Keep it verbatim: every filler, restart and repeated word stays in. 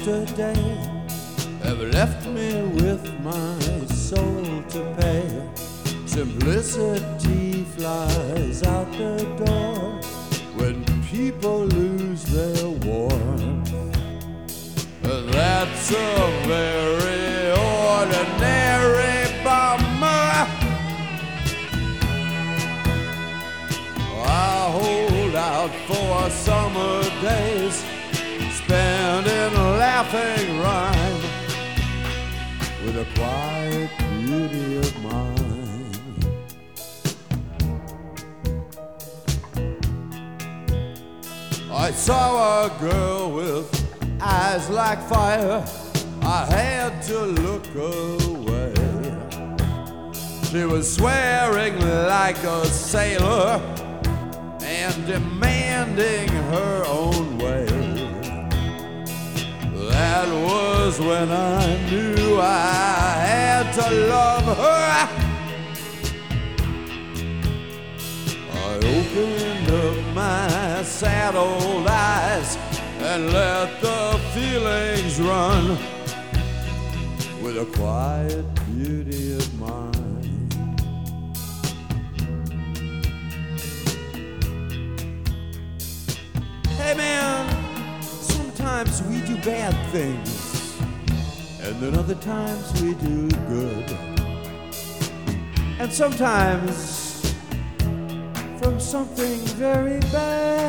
yesterday have left me with my soul to pay. Simplicity flies out the door when people lose their warmth. That's a very ordinary bummer. I hold out for summer days spent in laughing rhyme with a quiet beauty of mine. I saw a girl with eyes like fire. I had to look away. She was swearing like a sailor and demanding her own way. That was when I knew I had to love her. I opened up my sad old eyes and let the feelings run with a quiet beauty of mine. Hey man, sometimes we do bad things, and then other times we do good. And sometimes from something very bad